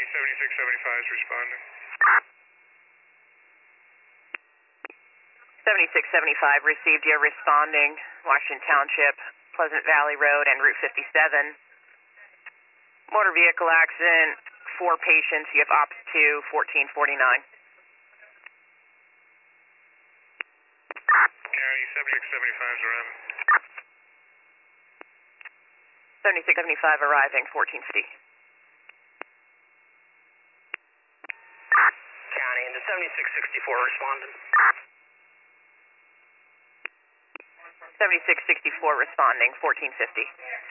County 7675 is responding. 7675 received you responding, Washington Township, Pleasant Valley Road, and Route 57. Motor vehicle accident, 4 patients. You have ops to 1449. County 7675 is around. 7675 arriving, 1450. County into 7664 responding. 7664 responding, 1450.